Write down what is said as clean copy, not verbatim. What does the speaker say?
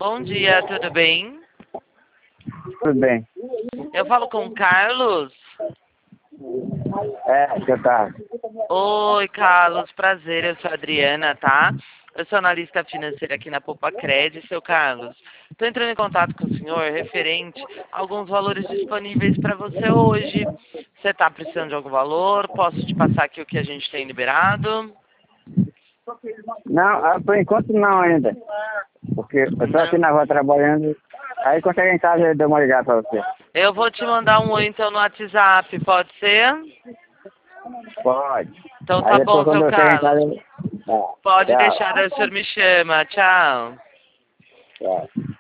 Bom dia, tudo bem? Tudo bem. Eu falo com o Carlos. Que tá. Oi, Carlos, prazer, eu sou a Adriana, tá? Eu sou analista financeira aqui na Poupa Cred, seu Carlos. Estou entrando em contato com o senhor referente a alguns valores disponíveis para você hoje. Você está precisando de algum valor? Posso te passar aqui o que a gente tem liberado? Não, por enquanto não ainda. Porque eu tô aqui Não. na rua trabalhando. Aí quando chegar em casa eu dou uma ligada pra você. Eu vou te mandar um oi então no WhatsApp, pode ser? Pode. Então Aí tá bom, depois quando seu eu chegar em casa Carlos. eu... Pode Tchau. deixar, daí o senhor me chama. Tchau. Tchau.